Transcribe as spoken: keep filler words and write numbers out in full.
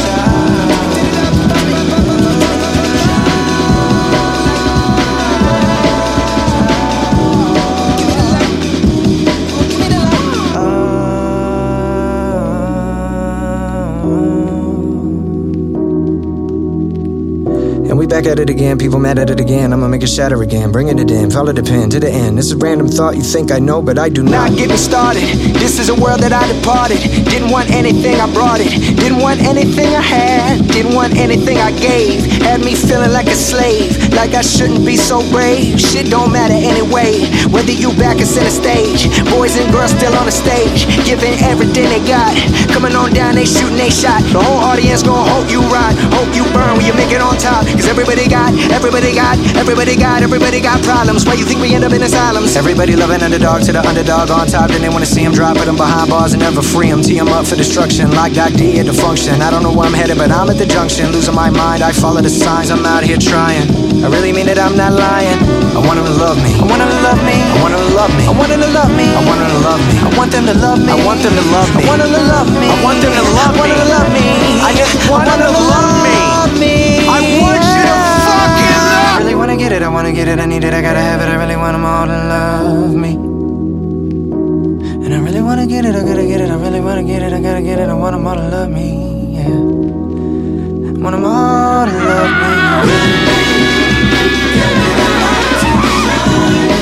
And we back at it again, people mad at it again. I'ma make it shatter again, bringing it in, follow the pen to the end. This is random thought, you think I know, but I do not. Get me started, this is a world that I departed. Didn't want anything, I brought it. Didn't want anything I had, didn't want anything I gave. Had me feeling like a slave, like I shouldn't be so brave. Shit don't matter anyway, whether you back or center stage. Boys and girls still on the stage, giving everything they got. Coming on down, they shooting they shot. The whole audience gon' hope you ride, hope you burn when you make it on top. Cause everybody got, everybody got, everybody got, everybody got problems. Why you think we end up in asylums? Everybody loving underdog to the underdog on top. Then they wanna see him drop, put him behind bars and never free him. Tee him up for destruction, like that D at the function. I don't know where I'm headed, but I'm at the junction. Losing my mind, I follow the signs, I'm out here trying. I really mean it, I'm not lying. I want them to love me, I want them to love me, I want them to love me, I want them to love me, I want them to love me, I want them to love me, I want them to love me, I want them to love me, I want them to love me, I want them to love me, I just want them to love me. I want you to fucking love me. I really wanna get it, I wanna get it, I need it, I gotta have it. I really want them all to love me. And I really wanna get it, I gotta get it, I really wanna get it, I gotta get it. I want them all to love me, yeah. I want them all to love me.